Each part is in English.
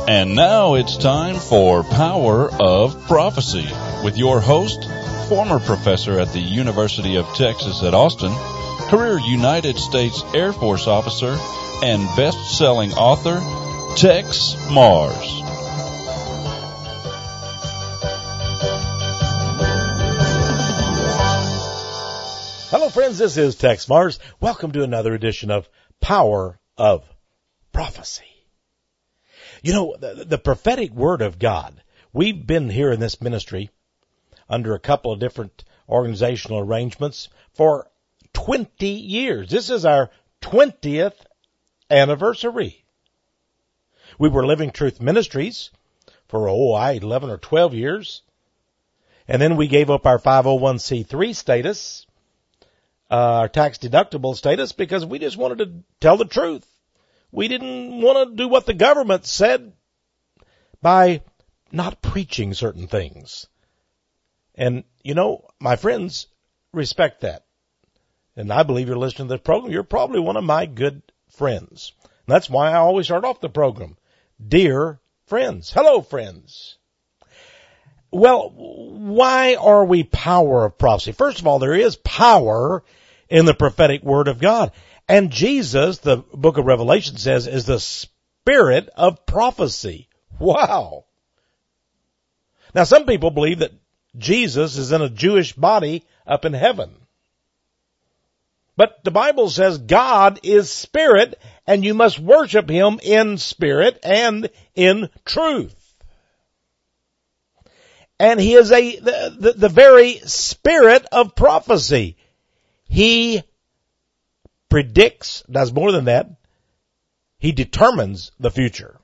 And now it's time for Power of Prophecy with your host, former professor at the University of Texas at Austin, career United States Air Force officer, and best-selling author, Tex Mars. Hello friends, this is Tex Mars. Welcome to another edition of Power of Prophecy. You know, the prophetic word of God, we've been here in this ministry under a couple of different organizational arrangements for 20 years. This is our 20th anniversary. We were Living Truth Ministries for, 11 or 12 years. And then we gave up our 501c3 status, our tax-deductible status, because we just wanted to tell the truth. We didn't want to do what the government said by not preaching certain things. And, you know, my friends respect that. And I believe you're listening to this program. You're probably one of my good friends. And that's why I always start off the program. Dear friends. Hello, friends. Well, why are we Power of Prophecy? First of all, there is power in the prophetic word of God. And Jesus, the book of Revelation says, is the spirit of prophecy. Wow. Now, some people believe that Jesus is in a Jewish body up in heaven. But the Bible says God is spirit, and you must worship him in spirit and in truth. And he is the very spirit of prophecy. He predicts, does more than that. He determines the future.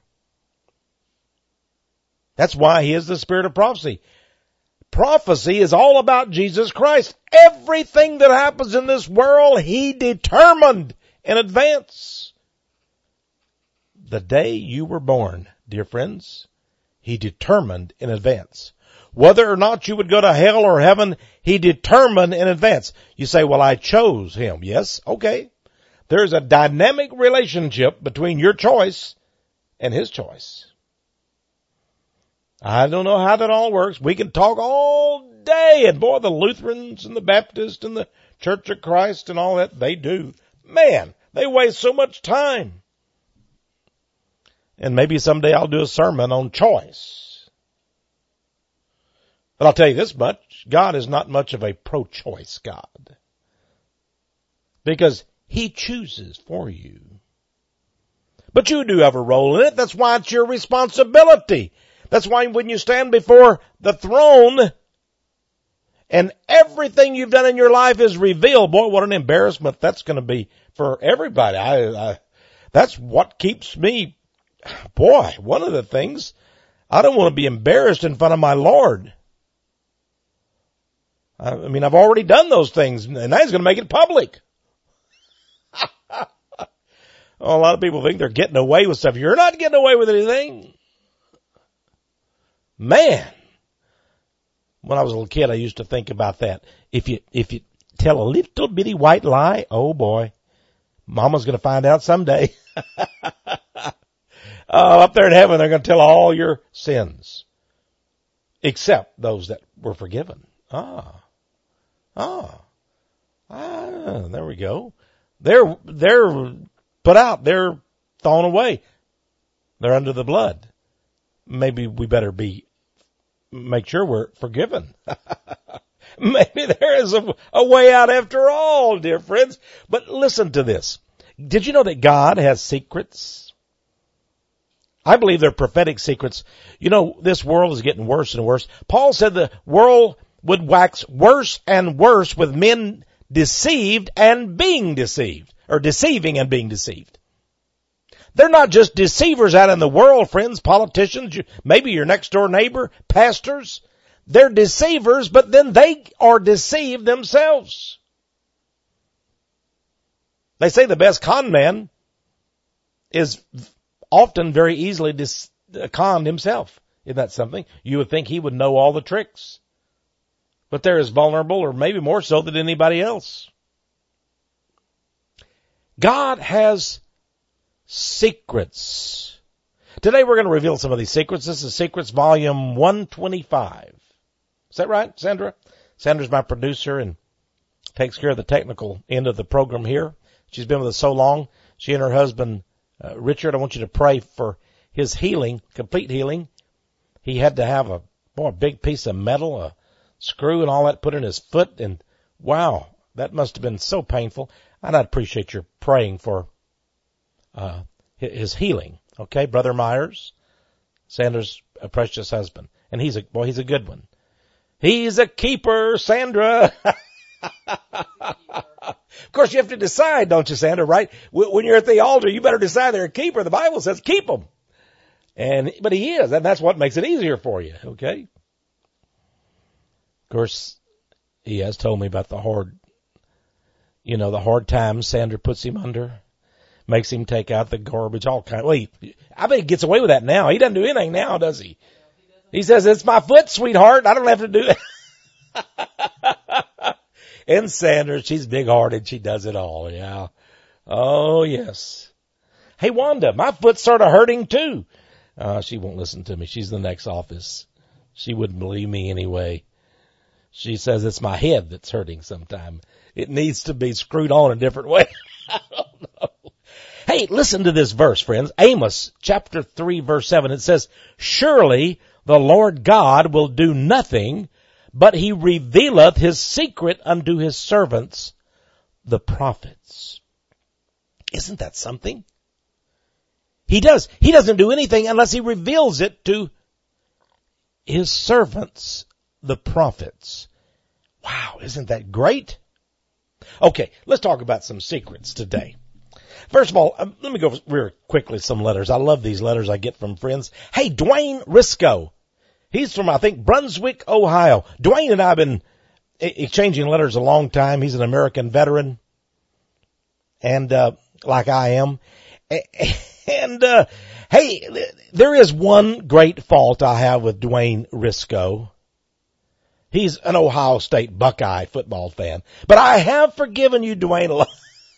That's why he is the spirit of prophecy. Prophecy is all about Jesus Christ. Everything that happens in this world, he determined in advance. The day you were born, dear friends, he determined in advance. Whether or not you would go to hell or heaven, he determined in advance. You say, well, I chose him. Yes, okay. There's a dynamic relationship between your choice and his choice. I don't know how that all works. We can talk all day, and boy, the Lutherans and the Baptists and the Church of Christ and all that, they do. Man, they waste so much time. And maybe someday I'll do a sermon on choice. But I'll tell you this much, God is not much of a pro-choice God. Because he chooses for you. But you do have a role in it. That's why it's your responsibility. That's why when you stand before the throne and everything you've done in your life is revealed, boy, what an embarrassment that's going to be for everybody. That's what keeps me, boy, one of the things, I don't want to be embarrassed in front of my Lord. I mean, I've already done those things, and now he's going to make it public. Oh, a lot of people think they're getting away with stuff. You're not getting away with anything. Man, when I was a little kid, I used to think about that. If you tell a little bitty white lie, oh boy, Mama's going to find out someday. Up there in heaven, they're going to tell all your sins, except those that were forgiven. There we go. They're put out. They're thrown away. They're under the blood. Maybe we better make sure we're forgiven. Maybe there is a way out after all, dear friends. But listen to this. Did you know that God has secrets? I believe they're prophetic secrets. You know, this world is getting worse and worse. Paul said the world would wax worse and worse with men deceived and being deceived, or deceiving and being deceived. They're not just deceivers out in the world, friends, politicians, maybe your next door neighbor, pastors. They're deceivers, but then they are deceived themselves. They say the best con man is often very easily conned himself. Isn't that something? You would think he would know all the tricks. But they're as vulnerable, or maybe more so, than anybody else. God has secrets. Today we're going to reveal some of these secrets. This is Secrets Volume 125. Is that right, Sandra? Sandra's my producer and takes care of the technical end of the program here. She's been with us so long. She and her husband, Richard, I want you to pray for his healing, complete healing. He had to have a big piece of metal, a screw and all that put in his foot, and wow, that must have been so painful. And I'd appreciate your praying for his healing. Okay, Brother Myers, Sandra's a precious husband, and he's a good one. He's a keeper, Sandra. Of course, you have to decide, don't you, Sandra, right? When you're at the altar, you better decide they're a keeper. The Bible says keep them. But he is, and that's what makes it easier for you, okay? Of course, he has told me about the hard times Sandra puts him under, makes him take out the garbage, all kind. Well, I bet he gets away with that now. He doesn't do anything now, does he? He says, it's my foot, sweetheart. I don't have to do that. And Sandra, she's big-hearted. She does it all, yeah. Oh, yes. Hey, Wanda, my foot's sort of hurting, too. She won't listen to me. She's in the next office. She wouldn't believe me anyway. She says it's my head that's hurting sometime. It needs to be screwed on a different way. I don't know. Hey, listen to this verse, friends. Amos chapter 3, verse 7. It says, surely the Lord God will do nothing, but he revealeth his secret unto his servants, the prophets. Isn't that something? He doesn't do anything unless he reveals it to his servants, the prophets. Wow, isn't that great? Okay, let's talk about some secrets today. First of all, let me go real quickly some letters. I love these letters I get from friends. Hey, Dwayne Risco. He's from, I think, Brunswick, Ohio. Dwayne and I have been exchanging letters a long time. He's an American veteran, and like I am. And hey, there is one great fault I have with Dwayne Risco. He's an Ohio State Buckeye football fan. But I have forgiven you, Dwayne, a lot.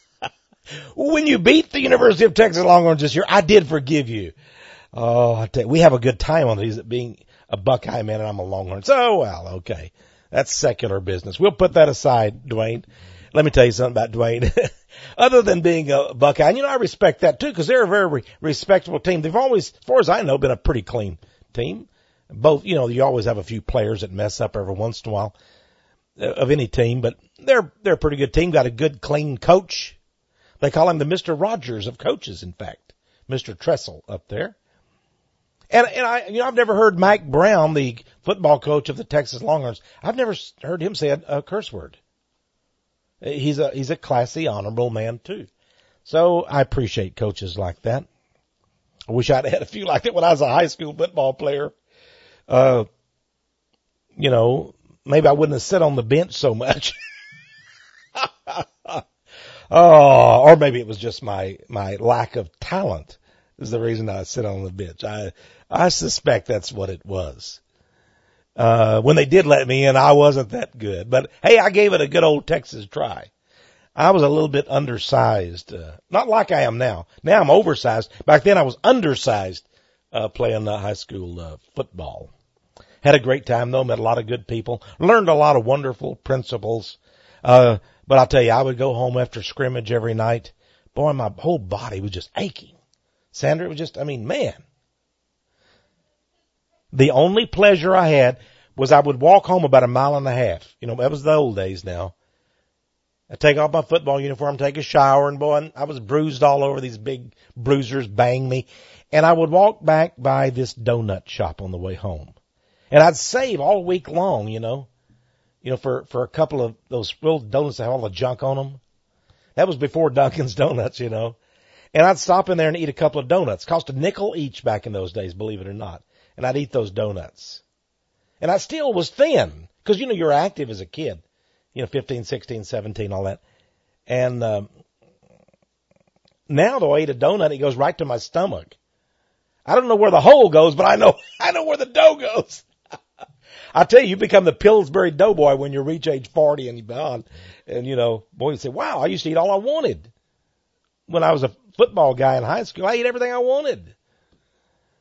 When you beat the University of Texas Longhorns this year, I did forgive you. Oh, I tell you, we have a good time on these, being a Buckeye man and I'm a Longhorn. So, well, okay. That's secular business. We'll put that aside, Dwayne. Let me tell you something about Dwayne. Other than being a Buckeye, and I respect that too, because they're a very respectable team. They've always, as far as I know, been a pretty clean team. Both, you always have a few players that mess up every once in a while of any team, but they're a pretty good team. Got a good, clean coach. They call him the Mr. Rogers of coaches, in fact. Mr. Tressel up there. And I've never heard Mike Brown, the football coach of the Texas Longhorns, I've never heard him say a curse word. He's a classy, honorable man too. So I appreciate coaches like that. I wish I'd had a few like that when I was a high school football player. Maybe I wouldn't have sat on the bench so much. Oh, or maybe it was just my lack of talent is the reason I sit on the bench. I suspect that's what it was. When they did let me in, I wasn't that good. But hey, I gave it a good old Texas try. I was a little bit undersized. Not like I am now. Now I'm oversized. Back then I was undersized, playing high school football. Had a great time though, met a lot of good people, learned a lot of wonderful principles. But I'll tell you, I would go home after scrimmage every night. Boy, my whole body was just aching. Sandra, it was just, man. The only pleasure I had was I would walk home about a mile and a half. That was the old days now. I'd take off my football uniform, take a shower, and boy, I was bruised all over. These big bruisers banged me. And I would walk back by this donut shop on the way home. And I'd save all week long, for a couple of those filled donuts that have all the junk on them. That was before Dunkin's Donuts, And I'd stop in there and eat a couple of donuts. Cost a nickel each back in those days, believe it or not. And I'd eat those donuts. And I still was thin, because, you're active as a kid. 15, 16, 17, all that. And now, though, I eat a donut, it goes right to my stomach. I don't know where the hole goes, but I know where the dough goes. I tell you, you become the Pillsbury Doughboy when you reach age 40 and beyond. And, boy, you say, wow, I used to eat all I wanted. When I was a football guy in high school, I ate everything I wanted.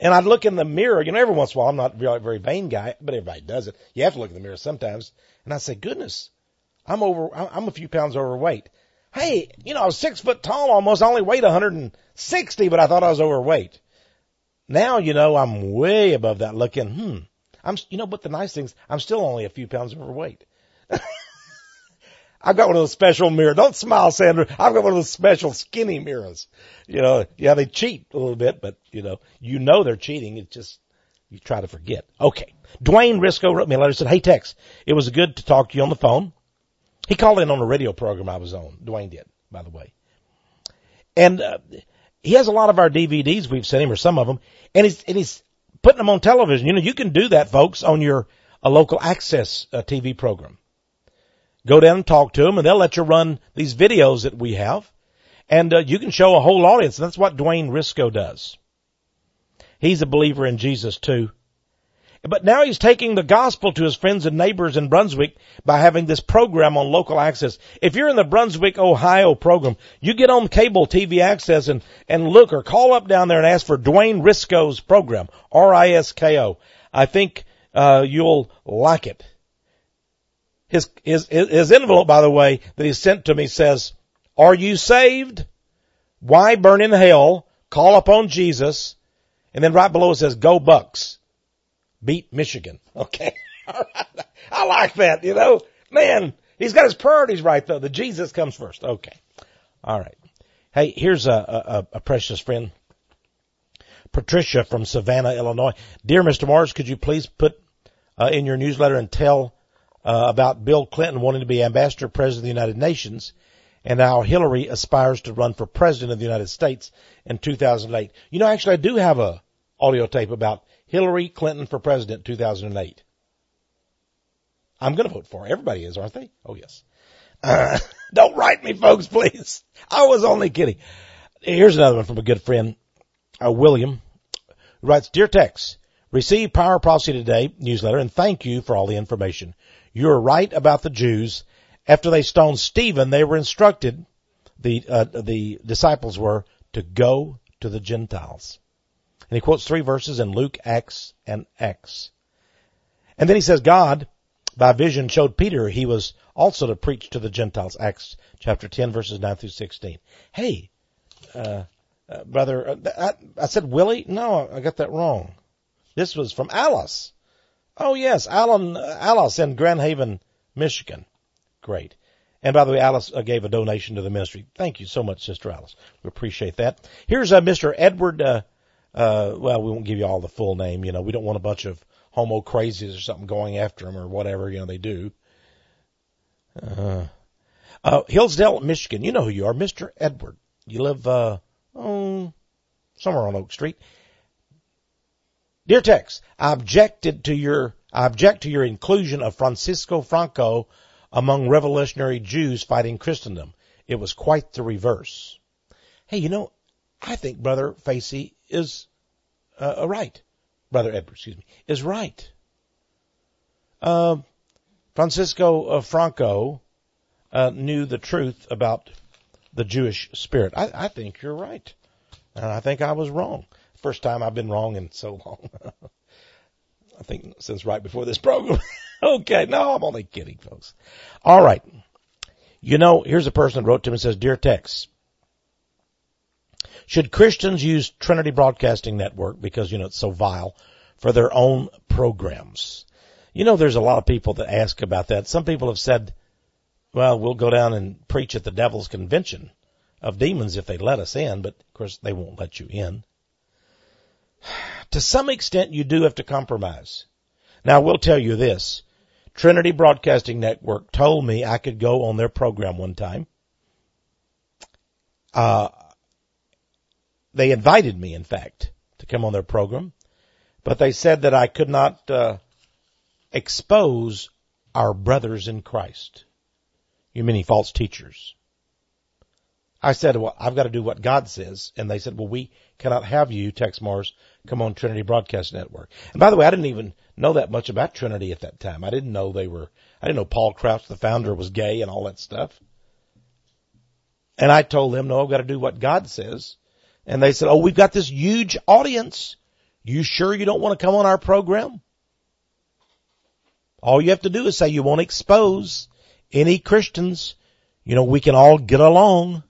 And I'd look in the mirror, every once in a while, I'm not a very vain guy, but everybody does it. You have to look in the mirror sometimes. And I'd say, goodness, I'm a few pounds overweight. Hey, I was 6 foot tall almost. I only weighed 160, but I thought I was overweight. Now, I'm way above that looking, but the nice thing is I'm still only a few pounds overweight. I've got one of those special mirrors. Don't smile, Sandra. I've got one of those special skinny mirrors. They cheat a little bit, but they're cheating. It's just, you try to forget. Okay. Dwayne Risco wrote me a letter, said, hey, Tex, it was good to talk to you on the phone. He called in on a radio program I was on. Dwayne did, by the way. And, he has a lot of our DVDs we've sent him, or some of them, and he's putting them on television. You can do that, folks, on a local access TV program. Go down and talk to them, and they'll let you run these videos that we have, and you can show a whole audience. And that's what Dwayne Risco does. He's a believer in Jesus too. But now he's taking the gospel to his friends and neighbors in Brunswick by having this program on local access. If you're in the Brunswick, Ohio program, you get on cable TV access and look or call up down there and ask for Dwayne Risco's program, R-I-S-K-O. I think you'll like it. His envelope, by the way, that he sent to me says, are you saved? Why burn in hell? Call upon Jesus. And then right below it says, go Bucks. Beat Michigan. Okay. All right. I like that, Man, he's got his priorities right, though. The Jesus comes first. Okay. All right. Hey, here's a precious friend. Patricia from Savannah, Illinois. Dear Mr. Mars, could you please put in your newsletter and tell about Bill Clinton wanting to be ambassador president of the United Nations and how Hillary aspires to run for president of the United States in 2008. Actually, I do have a audio tape about Hillary Clinton for president 2008. I'm going to vote for her. Everybody is, aren't they? Oh, yes. Don't write me, folks, please. I was only kidding. Here's another one from a good friend, William, who writes, Dear Tex, receive Power Prophecy Today newsletter and thank you for all the information. You're right about the Jews. After they stoned Stephen, they were instructed, the disciples were, to go to the Gentiles. And he quotes 3 verses in Luke, Acts, and Acts. And then he says God, by vision, showed Peter he was also to preach to the Gentiles. Acts chapter 10, verses 9 through 16. Hey, brother, I said Willie? No, I got that wrong. This was from Alice. Oh, yes, Alice in Grand Haven, Michigan. Great. And by the way, Alice gave a donation to the ministry. Thank you so much, Sister Alice. We appreciate that. Here's Mr. Edward, well, we won't give you all the full name. We don't want a bunch of homo crazies or something going after him or whatever, they do. Hillsdale, Michigan. You know who you are, Mr. Edward. You live, somewhere on Oak Street. Dear Tex, I object to your inclusion of Francisco Franco among revolutionary Jews fighting Christendom. It was quite the reverse. Hey, I think Brother Facey is right. Brother Edward, is right. Francisco Franco knew the truth about the Jewish spirit. I think you're right. And I think I was wrong. First time I've been wrong in so long. I think since right before this program. Okay, no, I'm only kidding, folks. All right. Here's a person that wrote to me and says, Dear Tex, should Christians use Trinity Broadcasting Network, because, it's so vile, for their own programs? There's a lot of people that ask about that. Some people have said, well, we'll go down and preach at the Devil's Convention of Demons if they let us in, but of course they won't let you in. To some extent, you do have to compromise. Now, I will tell you this. Trinity Broadcasting Network told me I could go on their program one time. They invited me, in fact, to come on their program, but they said that I could not expose our brothers in Christ. You meaning false teachers. I said, well, I've got to do what God says. And they said, well, we cannot have you, Tex Mars, come on Trinity Broadcast Network. And by the way, I didn't even know that much about Trinity at that time. I didn't know Paul Crouch, the founder, was gay and all that stuff. And I told them, no, I've got to do what God says. And they said, oh, we've got this huge audience. You sure you don't want to come on our program? All you have to do is say you won't expose any Christians. You know, we can all get along.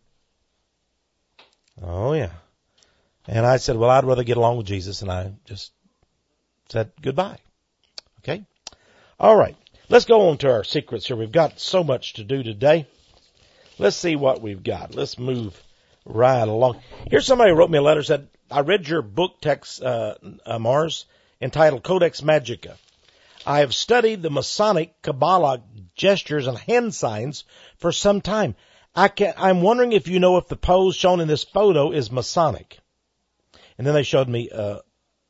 Oh, yeah. And I said, well, I'd rather get along with Jesus. And I just said goodbye. Okay? All right. Let's go on to our secrets here. We've got so much to do today. Let's see what we've got. Let's move right along. Here's somebody who wrote me a letter, said, I read your book text, Mars, entitled Codex Magica. I have studied the Masonic Kabbalah gestures and hand signs for some time. I'm wondering if you know if the pose shown in this photo is Masonic. And then they showed me a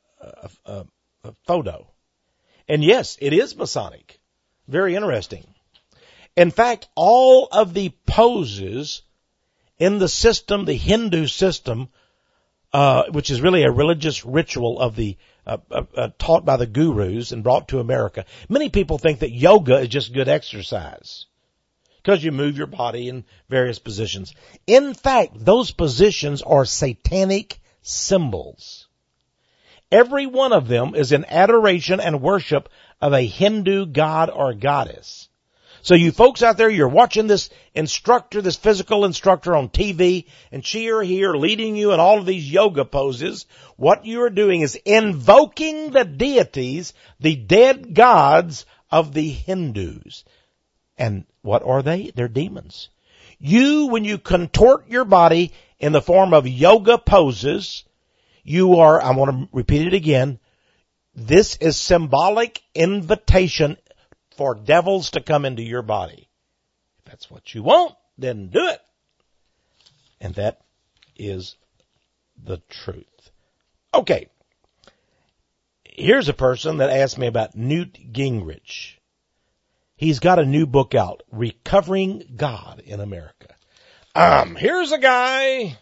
photo. And yes, it is Masonic. Very interesting. In fact, all of the poses in the system, the Hindu system, which is really a religious ritual of the taught by the gurus and brought to America. Many people think that yoga is just good exercise because you move your body in various positions. In fact, those positions are satanic symbols. Every one of them is in adoration and worship of a Hindu god or goddess. So you folks out there, you're watching this instructor, this physical instructor on TV, and she or he are leading you in all of these yoga poses. What you are doing is invoking the deities, the dead gods of the Hindus. And what are they? They're demons. When you contort your body in the form of yoga poses, I want to repeat it again, this is symbolic invitation for devils to come into your body. If that's what you want, then do it. And that is the truth. Okay. Here's a person that asked me about Newt Gingrich. He's got a new book out, Recovering God in America. Here's a guy.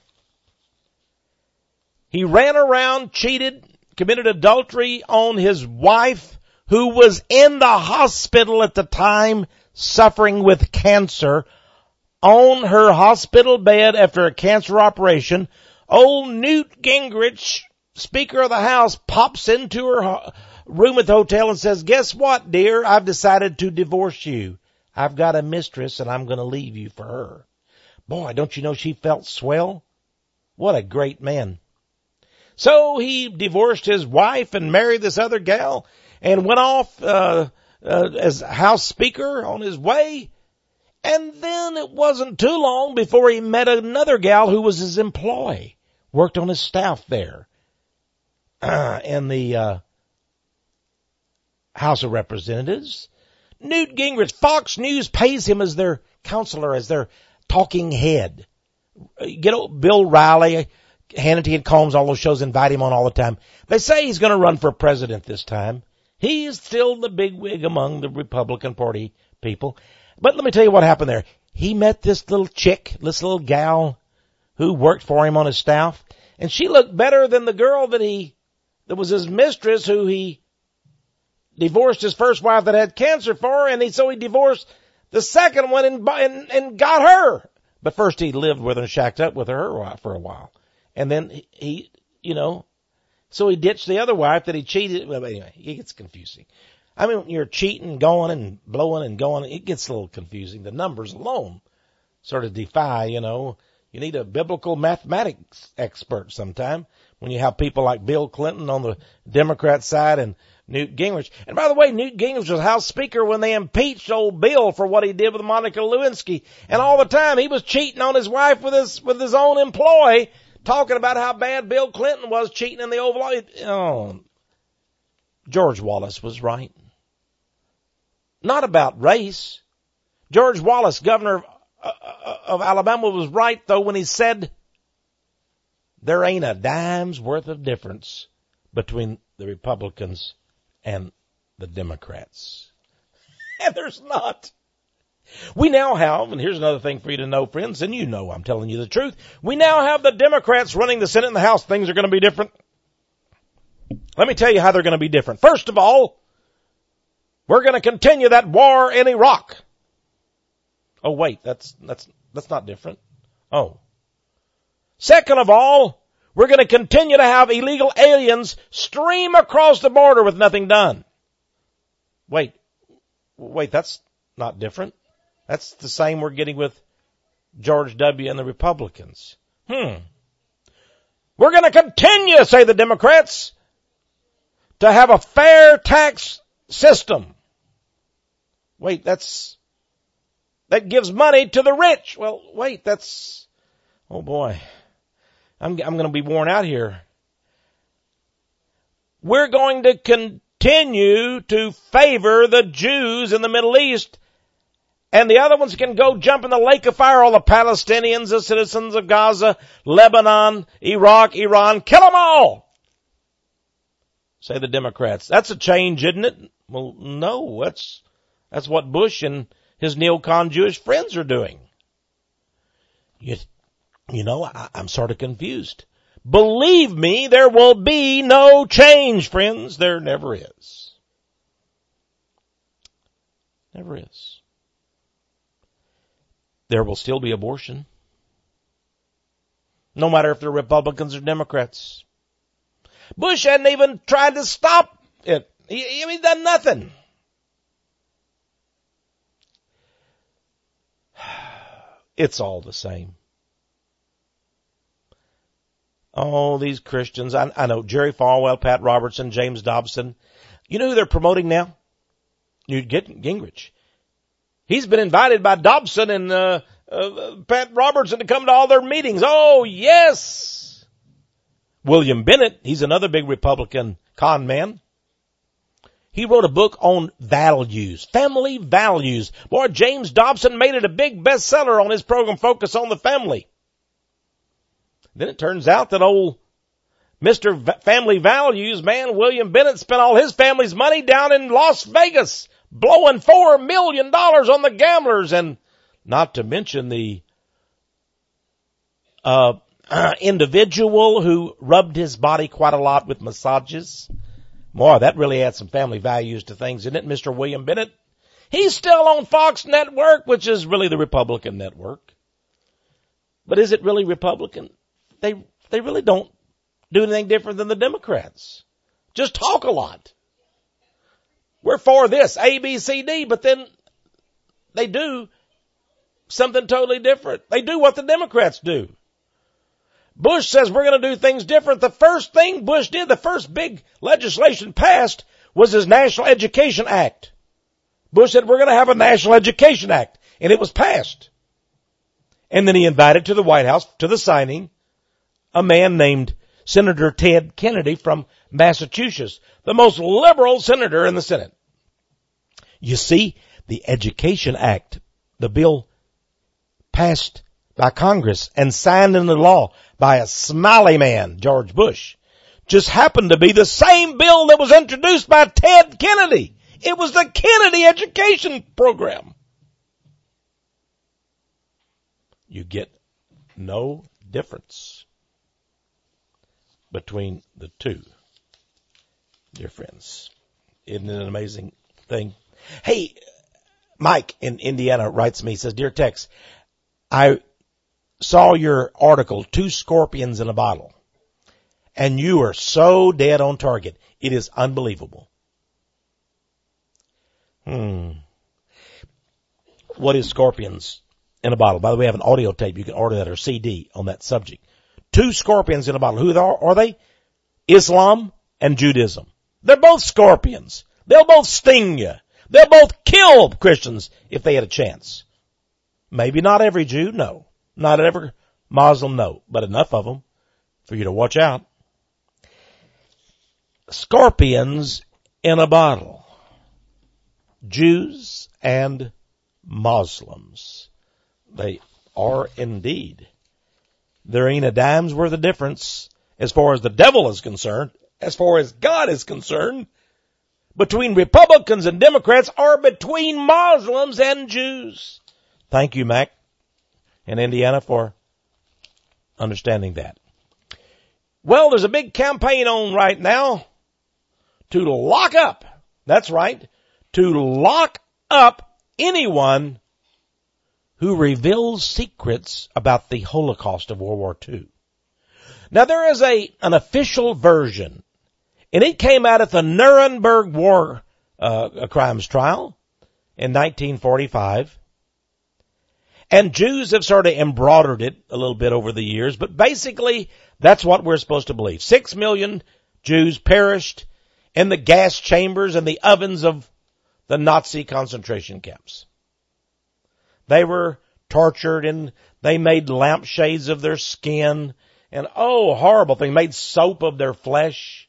He ran around, cheated, committed adultery on his wife, who was in the hospital at the time suffering with cancer, on her hospital bed after a cancer operation. Old Newt Gingrich, Speaker of the House, pops into her room at the hotel and says, guess what, dear? I've decided to divorce you. I've got a mistress and I'm going to leave you for her. Boy, don't you know she felt swell? What a great man. So he divorced his wife and married this other gal and went off as House Speaker on his way. And then it wasn't too long before he met another gal who was his employee, worked on his staff there in the House of Representatives. Newt Gingrich, Fox News pays him as their counselor, as their talking head. Bill Riley, Hannity and Combs, all those shows invite him on all the time. They say he's going to run for president this time. He is still the bigwig among the Republican Party people. But let me tell you what happened there. He met this little chick, this little gal who worked for him on his staff, and she looked better than the girl that was his mistress, who he divorced his first wife that had cancer for, and so he divorced the second one and got her. But first he lived with her and shacked up with her for a while. And then so he ditched the other wife that he cheated. Well, anyway, it gets confusing. I mean, when you're cheating, going and blowing and going, it gets a little confusing. The numbers alone sort of defy, you need a biblical mathematics expert sometime when you have people like Bill Clinton on the Democrat side and Newt Gingrich. And by the way, Newt Gingrich was House Speaker when they impeached old Bill for what he did with Monica Lewinsky. And all the time he was cheating on his wife with his own employee, talking about how bad Bill Clinton was cheating in the Oval Office. Oh, George Wallace was right. Not about race. George Wallace, governor of Alabama, was right, though, when he said there ain't a dime's worth of difference between the Republicans and the Democrats. And there's not. We now have, and here's another thing for you to know, friends, and I'm telling you the truth, we now have the Democrats running the Senate and the House. Things are going to be different. Let me tell you how they're going to be different. First of all, we're going to continue that war in Iraq. Oh, wait, that's not different. Oh. Second of all, We're going to continue to have illegal aliens stream across the border with nothing done. Wait, that's not different. That's the same we're getting with George W. and the Republicans. We're going to continue, say the Democrats, to have a fair tax system. Wait, that gives money to the rich. Well, wait, oh boy, I'm going to be worn out here. We're going to continue to favor the Jews in the Middle East, and the other ones can go jump in the lake of fire, all the Palestinians, the citizens of Gaza, Lebanon, Iraq, Iran, kill them all, say the Democrats. That's a change, isn't it? Well, no, that's what Bush and his neocon Jewish friends are doing. You know, I'm sort of confused. Believe me, there will be no change, friends. There never is. Never is. There will still be abortion. No matter if they're Republicans or Democrats. Bush hadn't even tried to stop it. He's done nothing. It's all the same. Oh, these Christians. I know Jerry Falwell, Pat Robertson, James Dobson. You know who they're promoting now? Newt Gingrich. He's been invited by Dobson and Pat Robertson to come to all their meetings. Oh, yes. William Bennett, he's another big Republican con man. He wrote a book on values, family values. Boy, James Dobson made it a big bestseller on his program, Focus on the Family. Then it turns out that old Mr. Family Values, man, William Bennett spent all his family's money down in Las Vegas, blowing $4 million on the gamblers, and not to mention the individual who rubbed his body quite a lot with massages. Boy, that really adds some family values to things, isn't it, Mr. William Bennett? He's still on Fox Network, which is really the Republican network. But is it really Republican? They really don't do anything different than the Democrats. Just talk a lot. We're for this, A, B, C, D, but then they do something totally different. They do what the Democrats do. Bush says we're going to do things different. The first thing Bush did, the first big legislation passed, was his National Education Act. Bush said we're going to have a National Education Act, and it was passed. And then he invited to the White House, to the signing, a man named Senator Ted Kennedy from Massachusetts, the most liberal senator in the Senate. You see, the Education Act, the bill passed by Congress and signed into law by a smiley man, George Bush, just happened to be the same bill that was introduced by Ted Kennedy. It was the Kennedy Education Program. You get no difference between the two, dear friends. Isn't it an amazing thing? Hey, Mike in Indiana writes me, he says, Dear Tex, I saw your article, 2 Scorpions in a Bottle, and you are so dead on target. It is unbelievable. What is Scorpions in a Bottle? By the way, I have an audio tape. You can order that or CD on that subject. 2 scorpions in a bottle. Who are they? Islam and Judaism. They're both scorpions. They'll both sting you. They'll both kill Christians if they had a chance. Maybe not every Jew, no. Not every Muslim, no. But enough of them for you to watch out. Scorpions in a bottle. Jews and Muslims. They are indeed. There ain't a dime's worth of difference as far as the devil is concerned, as far as God is concerned, between Republicans and Democrats or between Muslims and Jews. Thank you, Mac, in Indiana, for understanding that. Well, there's a big campaign on right now to lock up, that's right, to lock up anyone who reveals secrets about the Holocaust of World War II. Now there is an official version, and it came out at the Nuremberg War crimes trial in 1945. And Jews have sort of embroidered it a little bit over the years, but basically that's what we're supposed to believe. 6 million Jews perished in the gas chambers and the ovens of the Nazi concentration camps. They were tortured and they made lampshades of their skin and horrible thing, made soap of their flesh.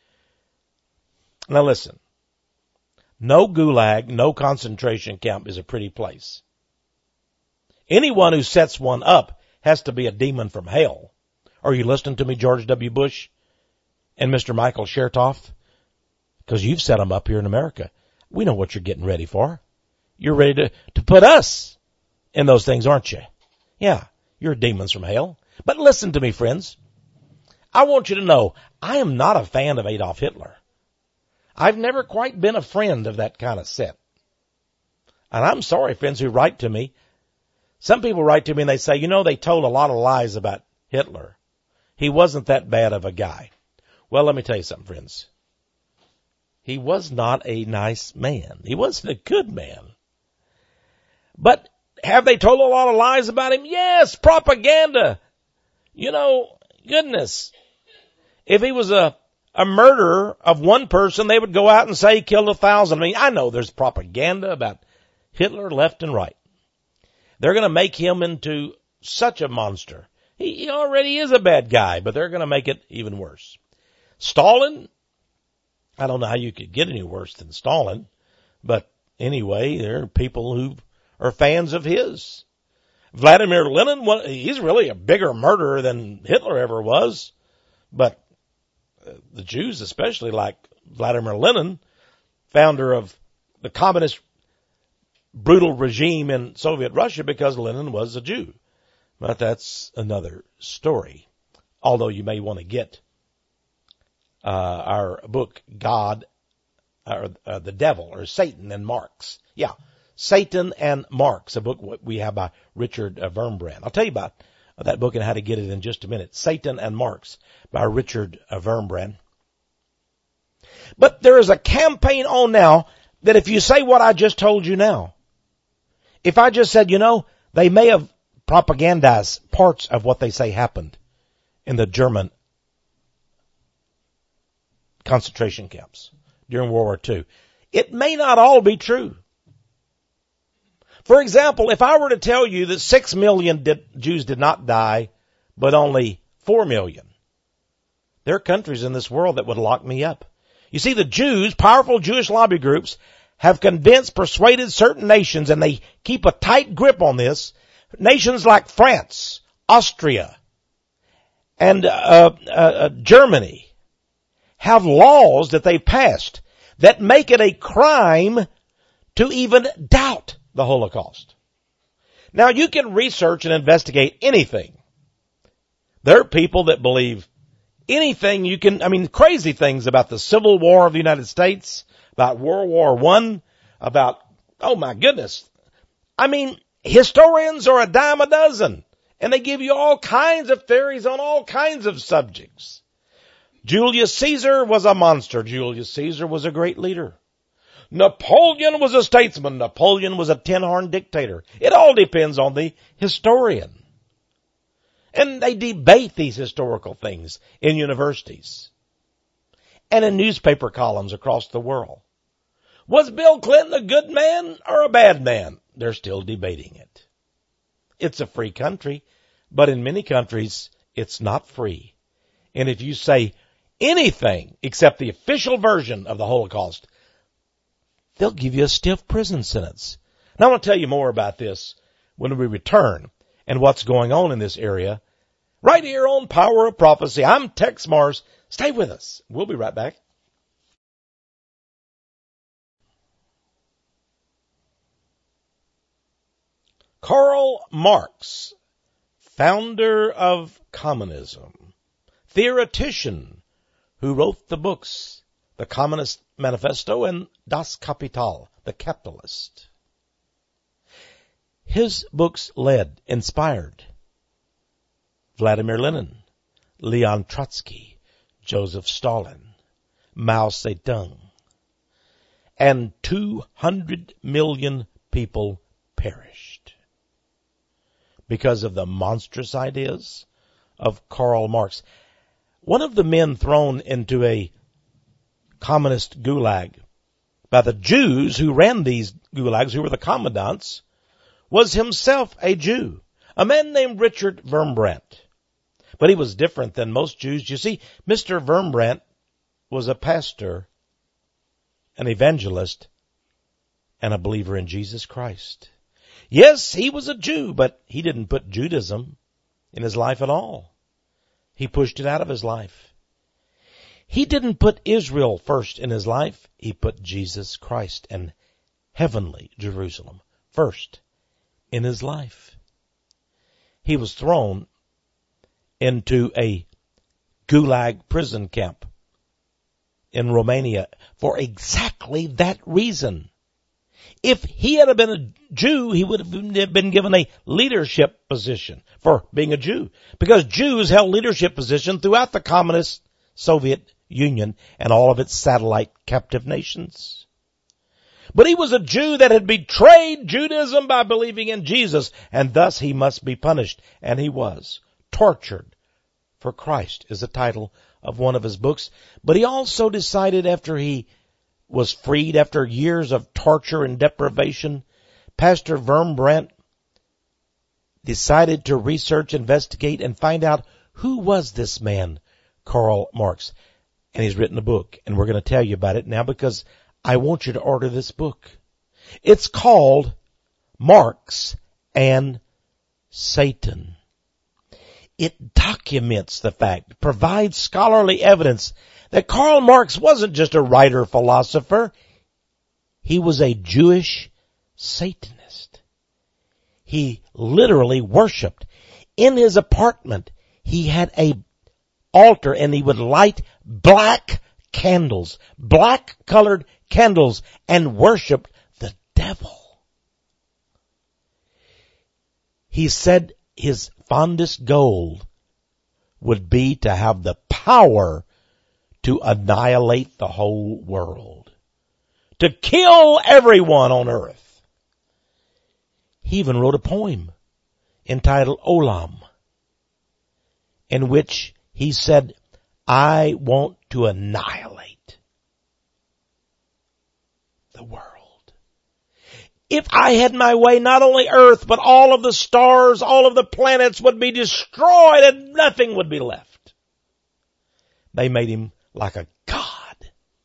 Now listen, no gulag, no concentration camp is a pretty place. Anyone who sets one up has to be a demon from hell. Are you listening to me, George W. Bush and Mr. Michael Chertoff? Because you've set them up here in America. We know what you're getting ready for. You're ready to put us in those things, aren't you? Yeah, you're demons from hell. But listen to me, friends. I want you to know I am not a fan of Adolf Hitler. I've never quite been a friend of that kind of set. And I'm sorry, friends who write to me. Some people write to me and they say, they told a lot of lies about Hitler. He wasn't that bad of a guy. Well, let me tell you something, friends. He was not a nice man. He wasn't a good man. But have they told a lot of lies about him? Yes, propaganda. Goodness. If he was a murderer of one person, they would go out and say he killed 1,000. I mean, I know there's propaganda about Hitler left and right. They're going to make him into such a monster. He already is a bad guy, but they're going to make it even worse. Stalin, I don't know how you could get any worse than Stalin, but anyway, there are people who are fans of his. Vladimir Lenin, he's really a bigger murderer than Hitler ever was, but the Jews especially like Vladimir Lenin, founder of the communist brutal regime in Soviet Russia, because Lenin was a Jew. But that's another story. Although you may want to get our book, God, or the Devil, or Satan and Marx. Yeah, Satan and Marx, a book we have by Richard Wurmbrand. I'll tell you about that book and how to get it in just a minute. Satan and Marx by Richard Wurmbrand. But there is a campaign on now that if you say what I just told you now, if I just said, they may have propagandized parts of what they say happened in the German concentration camps during World War II, it may not all be true. For example, if I were to tell you that 6 million Jews did not die, but only 4 million, there are countries in this world that would lock me up. You see, the Jews, powerful Jewish lobby groups, have persuaded certain nations, and they keep a tight grip on this. Nations like France, Austria, and Germany have laws that they've passed that make it a crime to even doubt the Holocaust. Now, you can research and investigate anything. There are people that believe anything crazy things about the Civil War of the United States, about World War I, about, oh my goodness. Historians are a dime a dozen, and they give you all kinds of theories on all kinds of subjects. Julius Caesar was a monster. Julius Caesar was a great leader. Napoleon was a statesman. Napoleon was a tin-horn dictator. It all depends on the historian. And they debate these historical things in universities and in newspaper columns across the world. Was Bill Clinton a good man or a bad man? They're still debating it. It's a free country, but in many countries, it's not free. And if you say anything except the official version of the Holocaust, they'll give you a stiff prison sentence. Now I want to tell you more about this when we return and what's going on in this area right here on Power of Prophecy. I'm Tex Mars. Stay with us. We'll be right back. Karl Marx, founder of communism, theoretician who wrote the books, The Communist Manifesto and Das Kapital, The Capitalist. His books inspired Vladimir Lenin, Leon Trotsky, Joseph Stalin, Mao Zedong, and 200 million people perished because of the monstrous ideas of Karl Marx. One of the men thrown into a communist gulag by the Jews who ran these gulags, who were the commandants, was himself a Jew, a man named Richard Wurmbrand. But he was different than most Jews. You see, Mr. Wurmbrand was a pastor, an evangelist, and a believer in Jesus Christ. Yes, he was a Jew, but he didn't put Judaism in his life at all. He pushed it out of his life. He didn't put Israel first in his life. He put Jesus Christ and heavenly Jerusalem first in his life. He was thrown into a gulag prison camp in Romania for exactly that reason. If he had been a Jew, he would have been given a leadership position for being a Jew, because Jews held leadership position throughout the communist Soviet Union and all of its satellite captive nations. But he was a Jew that had betrayed Judaism by believing in Jesus, and thus he must be punished. And he was tortured for Christ is the title of one of his books. But he also decided, after he was freed, after years of torture and deprivation, Pastor Wurmbrand decided to research, investigate, and find out who was this man, Karl Marx. And he's written a book, and we're going to tell you about it now because I want you to order this book. It's called Marx and Satan. It documents the fact, provides scholarly evidence that Karl Marx wasn't just a writer-philosopher. He was a Jewish Satanist. He literally worshipped. In his apartment, he had an altar, and he would light black candles, black-colored candles, and worshiped the devil. He said his fondest goal would be to have the power to annihilate the whole world, to kill everyone on earth. He even wrote a poem entitled Olam, in which he said, I want to annihilate the world. If I had my way, not only earth, but all of the stars, all of the planets would be destroyed and nothing would be left. They made him like a god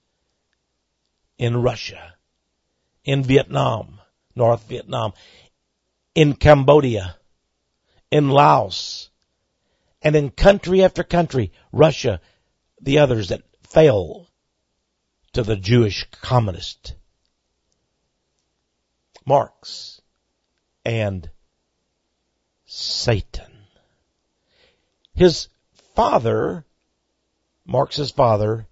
in Russia, in Vietnam, North Vietnam, in Cambodia, in Laos, and in country after country, Russia, the others that fell to the Jewish communist. Marx and Satan. His father, Marx's father,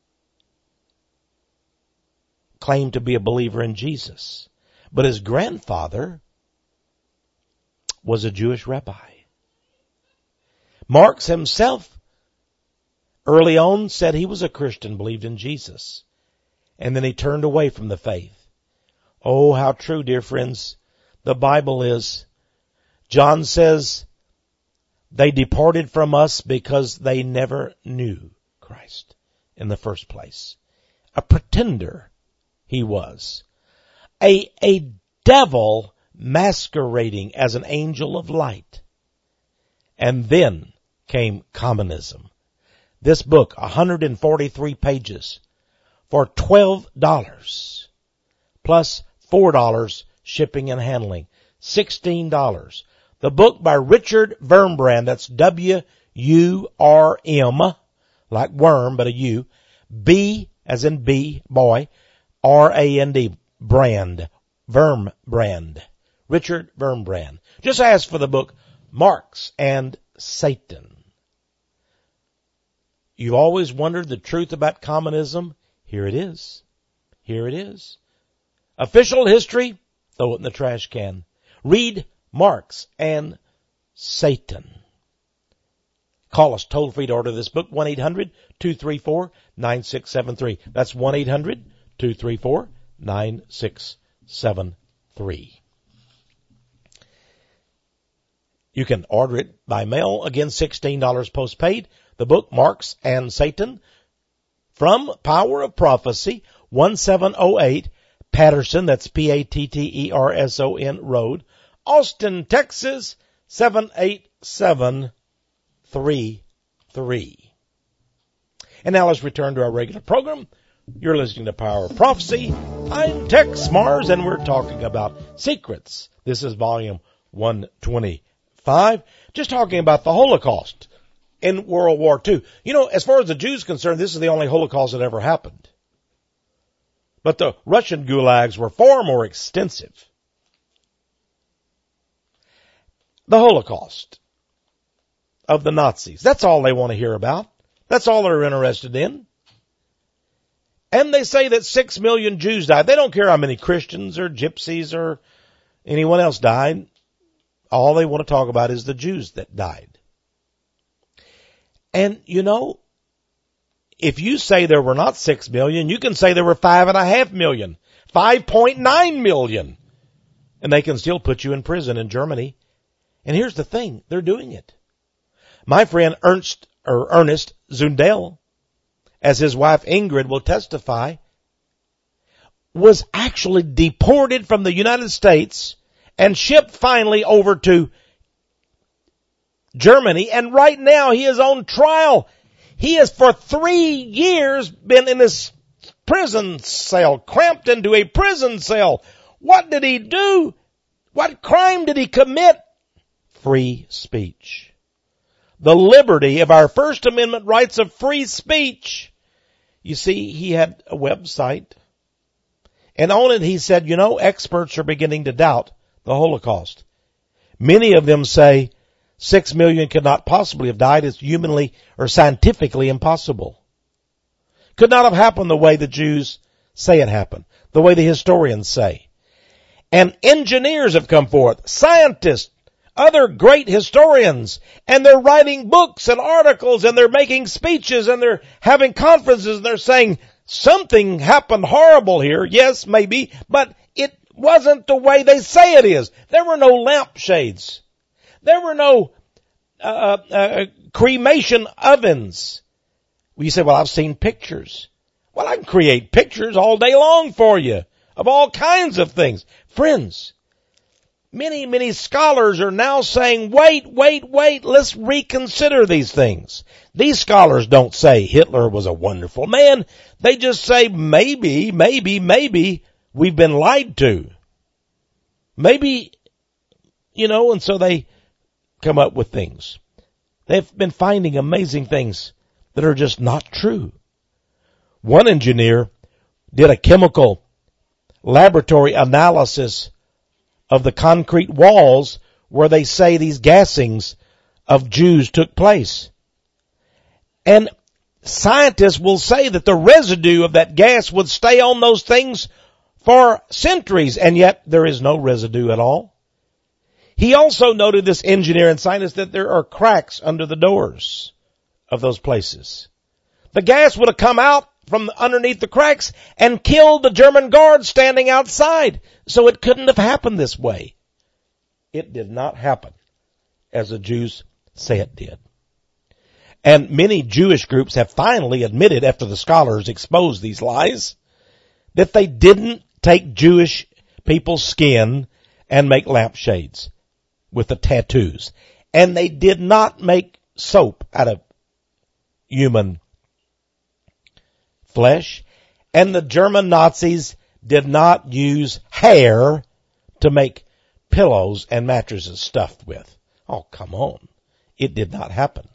claimed to be a believer in Jesus, but his grandfather was a Jewish rabbi. Marx himself early on said he was a Christian, believed in Jesus, and then he turned away from the faith. Oh, how true, dear friends, the Bible is. John says, they departed from us because they never knew Christ in the first place. A pretender he was. A devil masquerading as an angel of light. And then came communism. This book, 143 pages, for $12, plus $4 shipping and handling, $16. The book by Richard Wurmbrand, that's W-U-R-M, like worm, but a U, B as in B, boy, R-A-N-D, brand, Wurmbrand, Richard Wurmbrand. Just ask for the book, Marx and Satan. You've always wondered the truth about communism? Here it is. Here it is. Official history? Throw it in the trash can. Read Marx and Satan. Call us toll free to order this book, 1-800-234-9673. That's 1-800-234-9673. You can order it by mail. Again, $16 postpaid. The book, Marx and Satan, from Power of Prophecy, 1708 Patterson, that's Patterson Road, Austin, Texas, 78733. And now let's return to our regular program. You're listening to Power of Prophecy. I'm Tex Mars, and we're talking about secrets. This is volume 125, just talking about the Holocaust in World War II. You know, as far as the Jews are concerned, this is the only Holocaust that ever happened. But the Russian gulags were far more extensive. The Holocaust of the Nazis, that's all they want to hear about. That's all they're interested in. And they say that 6 million Jews died. They don't care how many Christians or gypsies or anyone else died. All they want to talk about is the Jews that died. And, you know, if you say there were not 6 million, you can say there were 5.5 million, 5.9 million. And they can still put you in prison in Germany. And here's the thing, they're doing it. My friend Ernest Zundel, as his wife Ingrid will testify, was actually deported from the United States and shipped finally over to Germany. And right now he is on trial. He has for 3 years been in this prison cell, cramped into a prison cell. What did he do? What crime did he commit? Free speech. The liberty of our First Amendment rights of free speech. You see, he had a website, and on it he said, you know, experts are beginning to doubt the Holocaust. Many of them say 6 million could not possibly have died. It's humanly or scientifically impossible. Could not have happened the way the Jews say it happened, the way the historians say. And engineers have come forth, scientists, other great historians, and they're writing books and articles, and they're making speeches, and they're having conferences, and they're saying something happened horrible here. Yes, maybe, but it wasn't the way they say it is. There were no lampshades. There were no cremation ovens. Well, you say, well, I've seen pictures. Well, I can create pictures all day long for you of all kinds of things. Friends, many scholars are now saying, wait, let's reconsider these things. These scholars don't say Hitler was a wonderful man. They just say, maybe we've been lied to. Maybe, you know, and so they come up with things. They've been finding amazing things that are just not true. One engineer did a chemical laboratory analysis of the concrete walls where they say these gassings of Jews took place. And scientists will say that the residue of that gas would stay on those things for centuries, and yet there is no residue at all. He also noted, this engineer and scientist, that there are cracks under the doors of those places. The gas would have come out from underneath the cracks and killed the German guards standing outside. So it couldn't have happened this way. It did not happen as the Jews say it did. And many Jewish groups have finally admitted, after the scholars exposed these lies, that they didn't take Jewish people's skin and make lampshades with the tattoos. And they did not make soap out of human flesh. And the German Nazis did not use hair to make pillows and mattresses stuffed with. Oh, come on. It did not happen.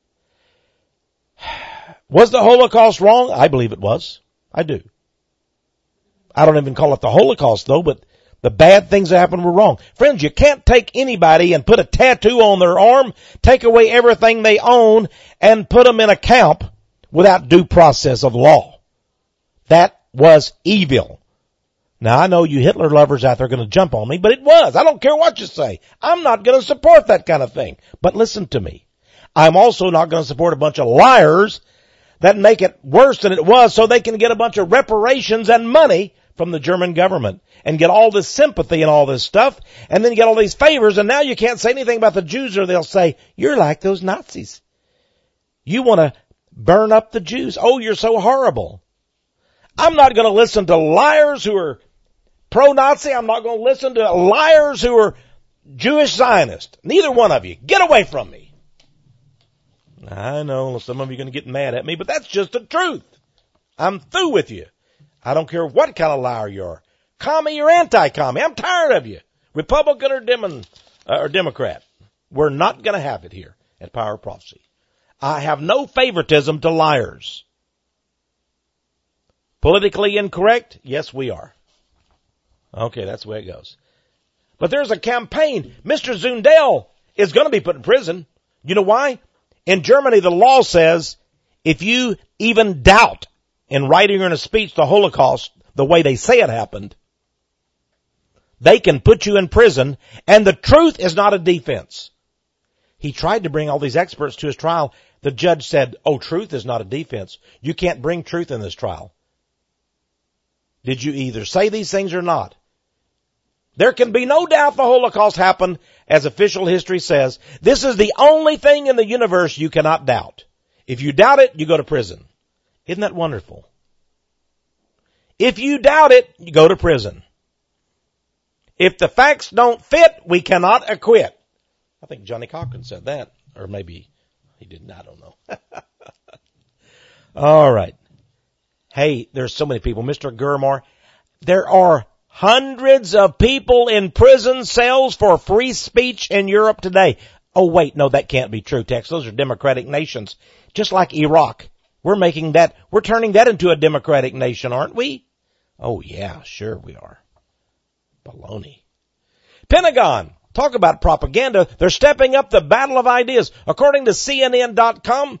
Was the Holocaust wrong? I believe it was. I do. I don't even call it the Holocaust, though, but the bad things that happened were wrong. Friends, you can't take anybody and put a tattoo on their arm, take away everything they own, and put them in a camp without due process of law. That was evil. Now, I know you Hitler lovers out there are going to jump on me, but it was. I don't care what you say. I'm not going to support that kind of thing. But listen to me. I'm also not going to support a bunch of liars that make it worse than it was so they can get a bunch of reparations and money from the German government and get all this sympathy and all this stuff and then get all these favors, and now you can't say anything about the Jews or they'll say, you're like those Nazis. You want to burn up the Jews. Oh, you're so horrible. I'm not going to listen to liars who are pro-Nazi. I'm not going to listen to liars who are Jewish Zionists. Neither one of you. Get away from me. I know some of you are going to get mad at me, but that's just the truth. I'm through with you. I don't care what kind of liar you are. Commie or anti-commie. I'm tired of you. Republican or Democrat. We're not going to have it here at Power of Prophecy. I have no favoritism to liars. Politically incorrect? Yes, we are. Okay, that's the way it goes. But there's a campaign. Mr. Zundel is going to be put in prison. You know why? In Germany, the law says if you even doubt in writing or in a speech the Holocaust the way they say it happened, they can put you in prison, and the truth is not a defense. He tried to bring all these experts to his trial. The judge said, oh, truth is not a defense. You can't bring truth in this trial. Did you either say these things or not? There can be no doubt the Holocaust happened, as official history says. This is the only thing in the universe you cannot doubt. If you doubt it, you go to prison. Isn't that wonderful? If you doubt it, you go to prison. If the facts don't fit, we cannot acquit. I think Johnny Cochran said that. Or maybe he didn't. I don't know. All right. Hey, there's so many people. Mr. Gurmar, there are hundreds of people in prison cells for free speech in Europe today. Oh, wait, no, that can't be true, Tex. Those are democratic nations. Just like Iraq. We're turning that into a democratic nation, aren't we? Oh, yeah, sure we are. Baloney. Pentagon. Talk about propaganda. They're stepping up the battle of ideas. According to CNN.com,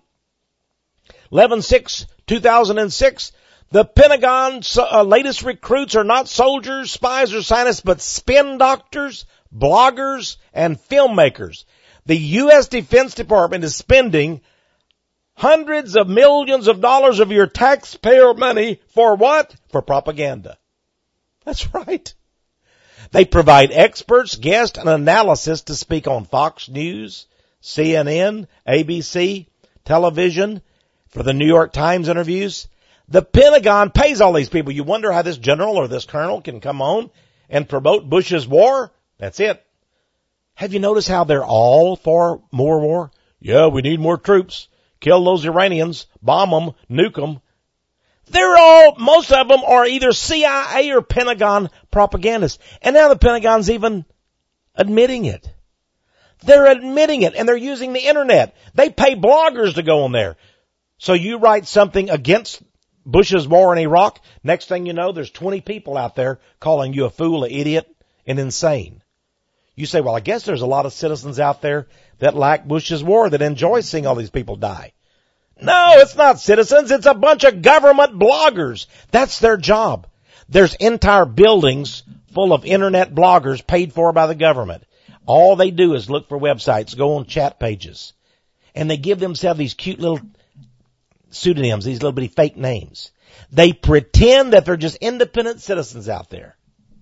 11/6/2006, the Pentagon's latest recruits are not soldiers, spies, or scientists, but spin doctors, bloggers, and filmmakers. The U.S. Defense Department is spending hundreds of millions of dollars of your taxpayer money for what? For propaganda. That's right. They provide experts, guests, and analysis to speak on Fox News, CNN, ABC, television, for the New York Times interviews. The Pentagon pays all these people. You wonder how this general or this colonel can come on and promote Bush's war? That's it. Have you noticed how they're all for more war? Yeah, we need more troops. Kill those Iranians, bomb them, nuke them. Most of them are either CIA or Pentagon propagandists. And now the Pentagon's even admitting it. They're admitting it, and they're using the internet. They pay bloggers to go on there. So you write something against Bush's war in Iraq, next thing you know, there's 20 people out there calling you a fool, an idiot, and insane. You say, well, I guess there's a lot of citizens out there that like Bush's war, that enjoy seeing all these people die. No, it's not citizens. It's a bunch of government bloggers. That's their job. There's entire buildings full of internet bloggers paid for by the government. All they do is look for websites, go on chat pages, and they give themselves these cute little pseudonyms, these little bitty fake names. They pretend that they're just independent citizens out there.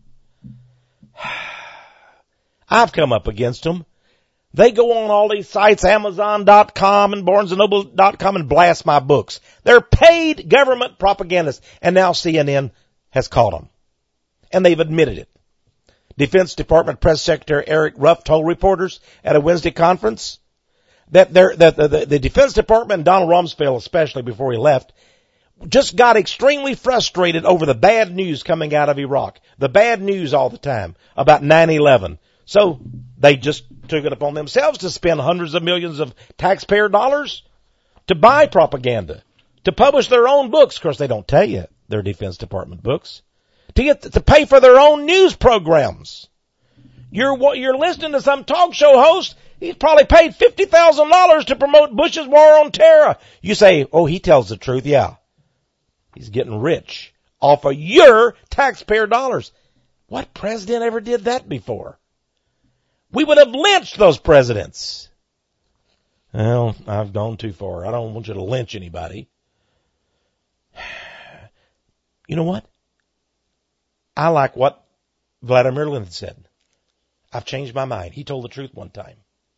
I've come up against them. They go on all these sites, Amazon.com and BarnesandNoble.com, and blast my books. They're paid government propagandists, and now CNN has caught them. And they've admitted it. Defense Department Press Secretary Eric Ruff told reporters at a Wednesday conference that the Defense Department, and Donald Rumsfeld especially before he left, just got extremely frustrated over the bad news coming out of Iraq. The bad news all the time about 9/11. So they just took it upon themselves to spend hundreds of millions of taxpayer dollars to buy propaganda, to publish their own books. Of course, they don't tell you their Defense Department books. To pay for their own news programs. You're listening to some talk show host. He's probably paid $50,000 to promote Bush's war on terror. You say, oh, he tells the truth. Yeah. He's getting rich off of your taxpayer dollars. What president ever did that before? We would have lynched those presidents. Well, I've gone too far. I don't want you to lynch anybody. You know what? I like what Vladimir Lenin said. I've changed my mind. He told the truth one time.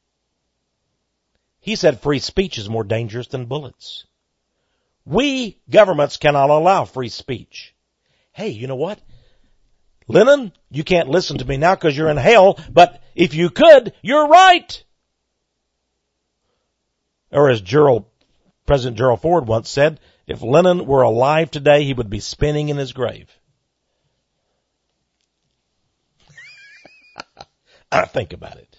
He said free speech is more dangerous than bullets. We, governments, cannot allow free speech. Hey, you know what? Lenin, you can't listen to me now because you're in hell, but if you could, you're right. Or as President Gerald Ford once said, if Lenin were alive today, he would be spinning in his grave. Think about it.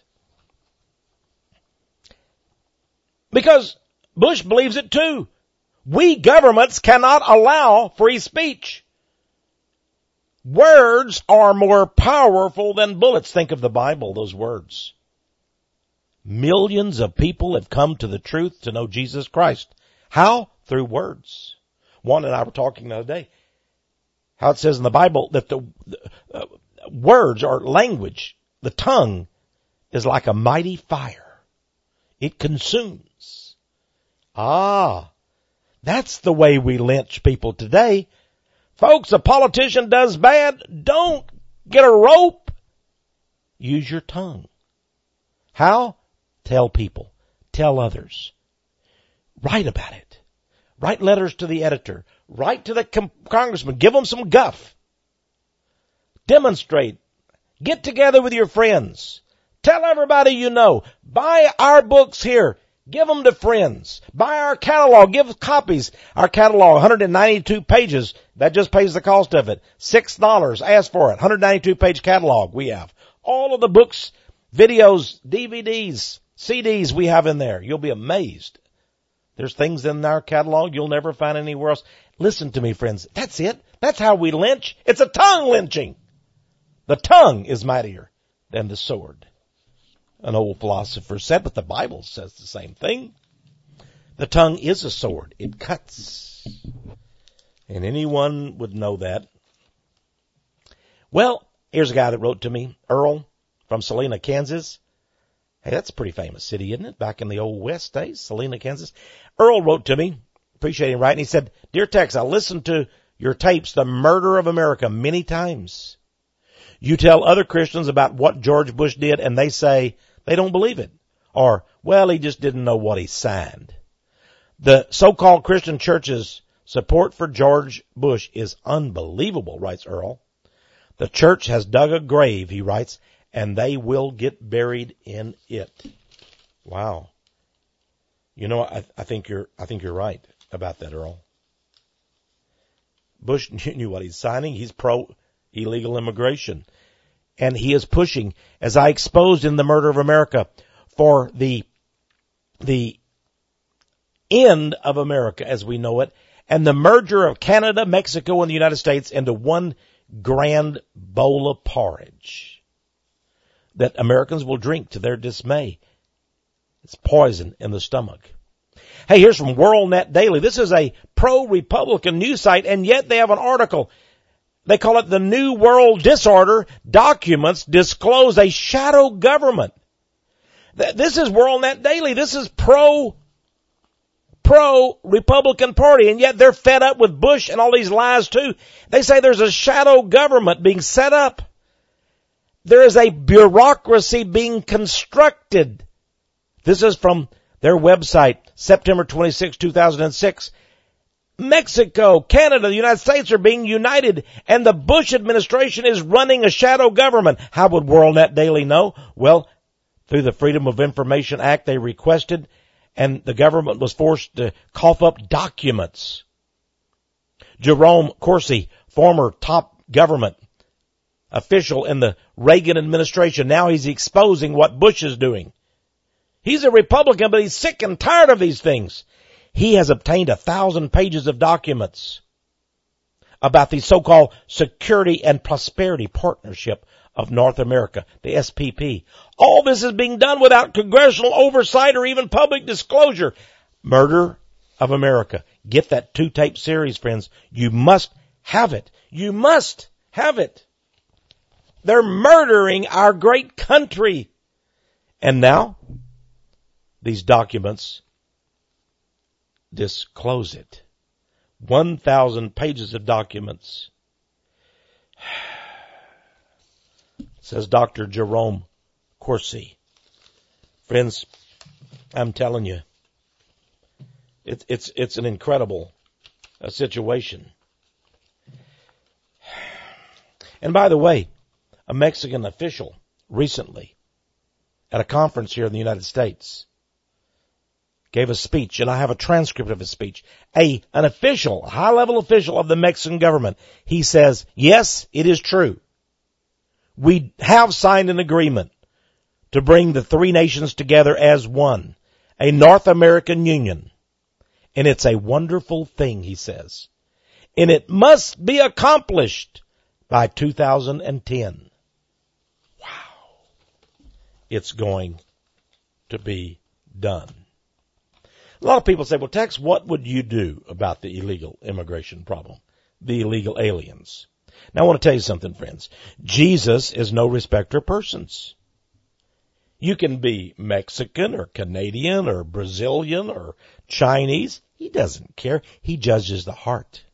Because Bush believes it too. We governments cannot allow free speech. Words are more powerful than bullets. Think of the Bible, those words. Millions of people have come to the truth to know Jesus Christ. How? Through words. Juan and I were talking the other day. How it says in the Bible that the words or language, the tongue, is like a mighty fire. It consumes. That's the way we lynch people today. Folks, a politician does bad. Don't get a rope. Use your tongue. How? Tell people. Tell others. Write about it. Write letters to the editor. Write to the congressman. Give them some guff. Demonstrate. Get together with your friends. Tell everybody you know. Buy our books here. Give them to friends. Buy our catalog. Give copies. Our catalog, 192 pages. That just pays the cost of it. $6. Ask for it. 192-page catalog we have. All of the books, videos, DVDs, CDs we have in there. You'll be amazed. There's things in our catalog you'll never find anywhere else. Listen to me, friends. That's it. That's how we lynch. It's a tongue lynching. The tongue is mightier than the sword. An old philosopher said, but the Bible says the same thing. The tongue is a sword. It cuts. And anyone would know that. Well, here's a guy that wrote to me, Earl from Salina, Kansas. Hey, that's a pretty famous city, isn't it? Back in the old West days, Salina, Kansas. Earl wrote to me, appreciate him writing. He said, Dear Tex, I listened to your tapes, The Murder of America, many times. You tell other Christians about what George Bush did, and they say they don't believe it. Or, well, he just didn't know what he signed. The so-called Christian church's support for George Bush is unbelievable, writes Earl. The church has dug a grave, he writes, and they will get buried in it. Wow. You know, I think you're right about that, Earl. Bush knew what he's signing. He's pro-illegal immigration. And he is pushing, as I exposed in The Murder of America, for the end of America as we know it, and the merger of Canada, Mexico, and the United States into one grand bowl of porridge that Americans will drink to their dismay. It's poison in the stomach. Hey, here's from WorldNet Daily. This is a pro-Republican news site, and yet they have an article. They call it the New World Disorder. Documents disclose a shadow government. This is WorldNet Daily. This is pro-Republican Party, and yet they're fed up with Bush and all these lies too. They say there's a shadow government being set up. There is a bureaucracy being constructed. This is from their website, September 26, 2006. Mexico, Canada, the United States are being united, and the Bush administration is running a shadow government. How would WorldNet Daily know? Well, through the Freedom of Information Act they requested, and the government was forced to cough up documents. Jerome Corsi, former top government official in the Reagan administration, now he's exposing what Bush is doing. He's a Republican, but he's sick and tired of these things. He has obtained 1,000 pages of documents about the so-called Security and Prosperity Partnership of North America, the SPP. All this is being done without congressional oversight or even public disclosure. Murder of America. Get that 2-tape series, friends. You must have it. You must have it. They're murdering our great country. And now, These documents disclose it. 1,000 pages of documents. Says Dr. Jerome Corsi. Friends, I'm telling you, it's an incredible situation. And by the way, a Mexican official recently at a conference here in the United States gave a speech, and I have a transcript of his speech. An official, a high-level official of the Mexican government, he says, yes, it is true. We have signed an agreement to bring the three nations together as one, a North American Union. And it's a wonderful thing, he says. And it must be accomplished by 2010. Wow. It's going to be done. A lot of people say, well, Tex, what would you do about the illegal immigration problem? The illegal aliens. Now, I want to tell you something, friends. Jesus is no respecter of persons. You can be Mexican or Canadian or Brazilian or Chinese. He doesn't care. He judges the heart.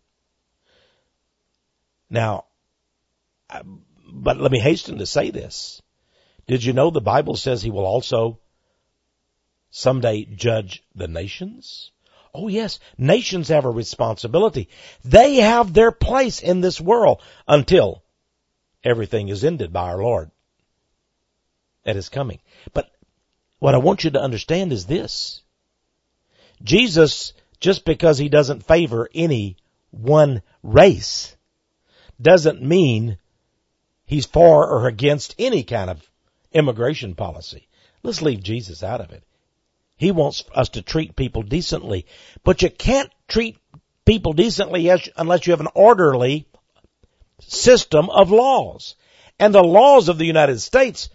Now, but let me hasten to say this. Did you know the Bible says he will also someday judge the nations? Oh yes, nations have a responsibility. They have their place in this world until everything is ended by our Lord at his coming. But what I want you to understand is this. Jesus, just because he doesn't favor any one race, doesn't mean he's for or against any kind of immigration policy. Let's leave Jesus out of it. He wants us to treat people decently. But you can't treat people decently unless you have an orderly system of laws. And the laws of the United States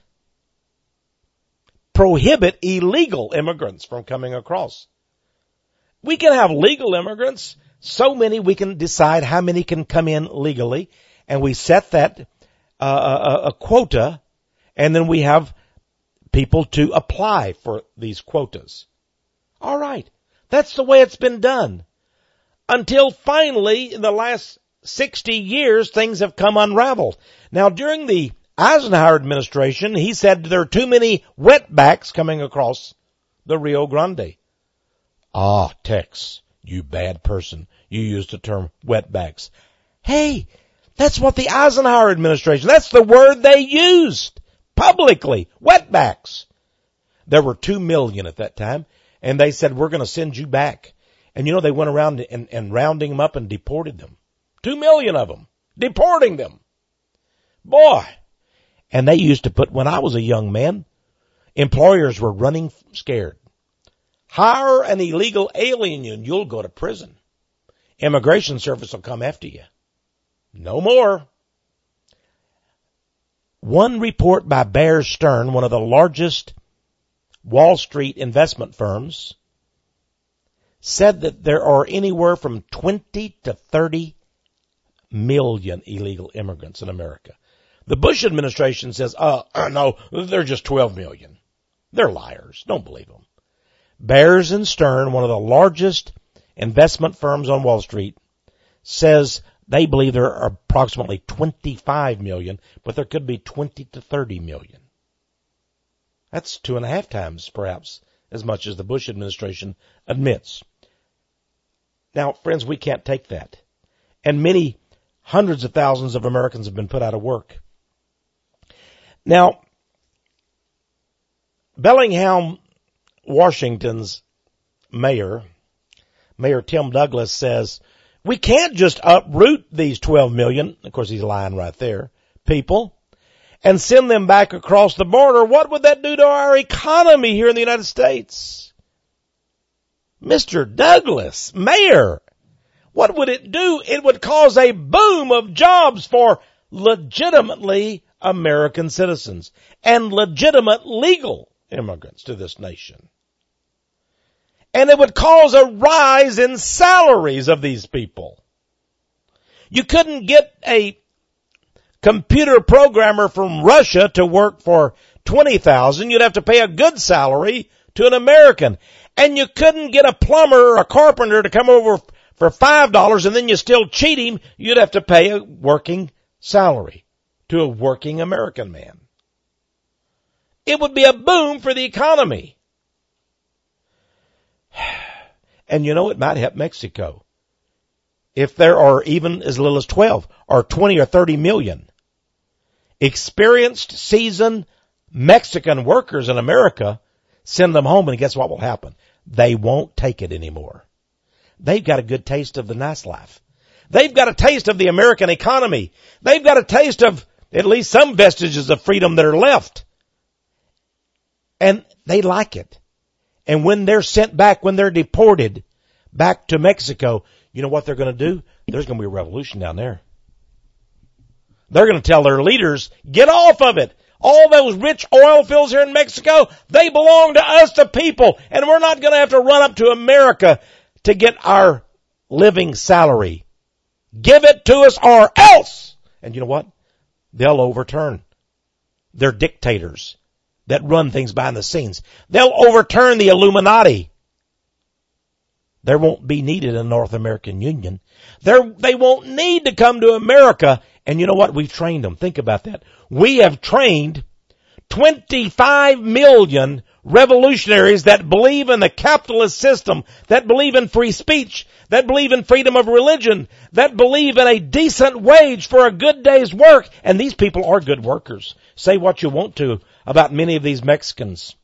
prohibit illegal immigrants from coming across. We can have legal immigrants, so many we can decide how many can come in legally, and we set that a quota, and then we have people to apply for these quotas. All right. That's the way it's been done. Until finally, in the last 60 years, things have come unraveled. Now, during the Eisenhower administration, he said there are too many wetbacks coming across the Rio Grande. Ah, Tex, you bad person. You used the term wetbacks. Hey, that's what the Eisenhower administration, that's the word they used. Publicly, wetbacks. There were 2 million at that time, and they said, we're going to send you back. And you know, they went around and rounding them up and deported them. 2 million of them. Deporting them. Boy. And they used to put, when I was a young man, employers were running scared. Hire an illegal alien and you'll go to prison. Immigration Service will come after you. No more. One report by Bear Stearns, one of the largest Wall Street investment firms, said that there are anywhere from 20 to 30 million illegal immigrants in America. The Bush administration says, no, they're just 12 million. They're liars. Don't believe them. Bears and Stearns, one of the largest investment firms on Wall Street, says they believe there are approximately 25 million, but there could be 20 to 30 million. That's 2.5 times, perhaps, as much as the Bush administration admits. Now, friends, we can't take that. And many hundreds of thousands of Americans have been put out of work. Now, Bellingham, Washington's Mayor Tim Douglas says, we can't just uproot these 12 million, of course he's lying right there, people, and send them back across the border. What would that do to our economy here in the United States? Mr. Douglas, Mayor, what would it do? It would cause a boom of jobs for legitimately American citizens and legitimate legal immigrants to this nation. And it would cause a rise in salaries of these people. You couldn't get a computer programmer from Russia to work for $20,000. You'd have to pay a good salary, to an American. And you couldn't get a plumber or a carpenter to come over for $5 and then you still cheat him. You'd have to pay a working salary to a working American man. It would be a boom for the economy. And you know, it might help Mexico. If there are even as little as 12 or 20 or 30 million experienced, seasoned Mexican workers in America, send them home and guess what will happen? They won't take it anymore. They've got a good taste of the nice life. They've got a taste of the American economy. They've got a taste of at least some vestiges of freedom that are left. And they like it. And when they're sent back, when they're deported back to Mexico, you know what they're going to do? There's going to be a revolution down there. They're going to tell their leaders, get off of it. All those rich oil fields here in Mexico, they belong to us, the people, and we're not going to have to run up to America to get our living salary. Give it to us or else. And you know what? They'll overturn their dictators that run things behind the scenes. They'll overturn the Illuminati. There won't be needed in the North American Union. They won't need to come to America. And you know what? We've trained them. Think about that. We have trained 25 million revolutionaries that believe in the capitalist system, that believe in free speech, that believe in freedom of religion, that believe in a decent wage for a good day's work. And these people are good workers. Say what you want to about many of these Mexicans.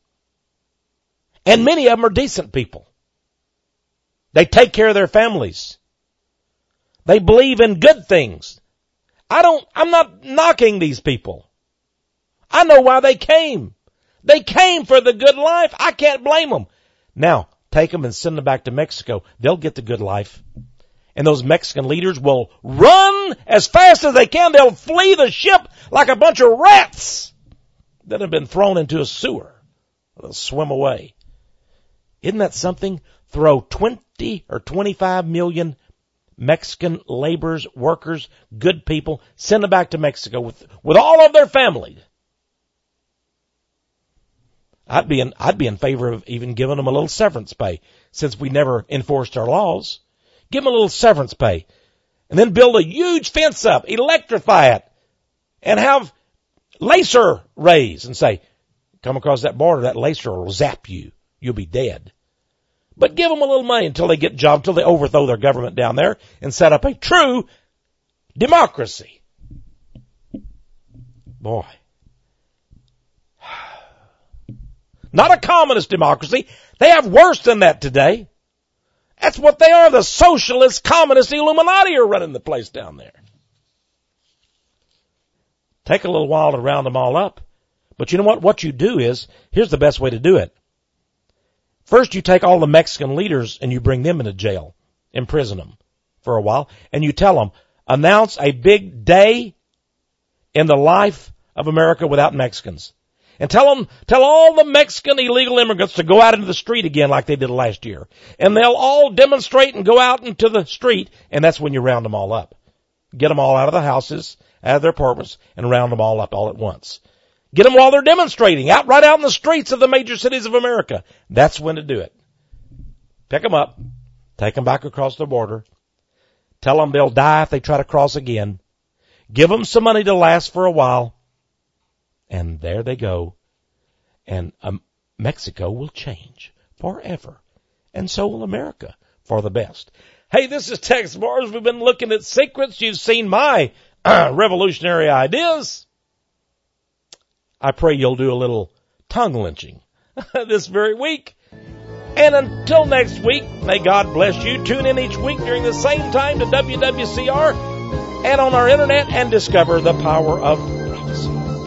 And many of them are decent people. They take care of their families. They believe in good things. I'm not knocking these people. I know why they came. They came for the good life. I can't blame them. Now, take them and send them back to Mexico. They'll get the good life. And those Mexican leaders will run as fast as they can. They'll flee the ship like a bunch of rats that have been thrown into a sewer. They'll swim away. Isn't that something? Throw 20 or 25 million Mexican laborers, workers, good people, send them back to Mexico with all of their family. I'd be in favor of even giving them a little severance pay, since we never enforced our laws. Give them a little severance pay, and then build a huge fence up, electrify it, and have laser rays and say, come across that border, that laser will zap you. You'll be dead. But give them a little money until they get jobs, until they overthrow their government down there and set up a true democracy. Boy. Not a communist democracy. They have worse than that today. That's what they are. The socialist, communist, Illuminati are running the place down there. Take a little while to round them all up. But you know what? What you do is, here's the best way to do it. First, you take all the Mexican leaders and you bring them into jail, imprison them for a while, and you tell them, announce a big day in the life of America without Mexicans. And tell all the Mexican illegal immigrants to go out into the street again like they did last year. And they'll all demonstrate and go out into the street, and that's when you round them all up. Get them all out of the houses, out of their apartments, and round them all up all at once. Get them while they're demonstrating, right out in the streets of the major cities of America. That's when to do it. Pick them up, take them back across the border, tell them they'll die if they try to cross again, give them some money to last for a while, and there they go. And Mexico will change forever. And so will America for the best. Hey, this is Tex Mars. We've been looking at secrets. You've seen my revolutionary ideas. I pray you'll do a little tongue lynching this very week. And until next week, may God bless you. Tune in each week during the same time to WWCR and on our internet and discover the power of prophecy.